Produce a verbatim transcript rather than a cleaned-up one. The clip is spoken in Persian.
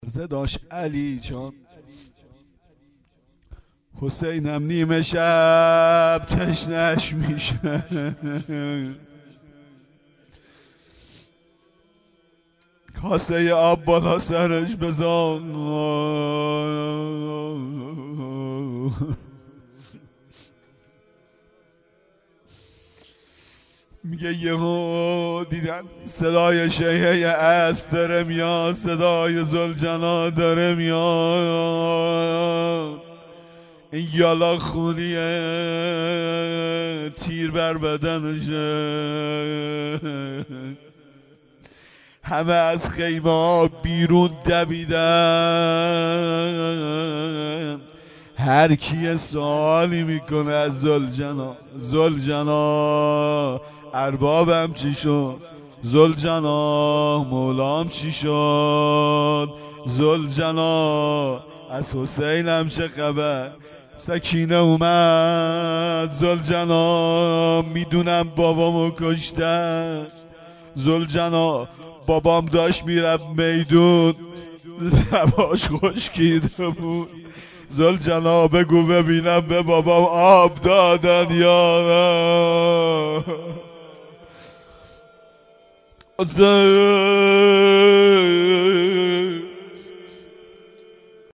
عرضه داشت علی جان حسینم نیمه شب تشنش میشه کاسه آب بالا سرش بزن میگه یهو دیدن صدای شیهه اسب داره میاد، صدای زلجنا داره میاد، این یالا خونیه تیر بر بدنشه. همه از خیمه ها بیرون دویدن، هر کی سوالی میکنه از زلجنا. زلجنا اربابم چی شد؟ زلجنا مولام چی شد؟ زلجنا از حسینم چه خبر؟ سکینه اومد. زلجنا میدونم بابامو کشتن. زلجنا بابام داشت میرفت میدون، لباش خشکیده بود. زلجنا بگو ببینم به بابام آب دادن یا نه.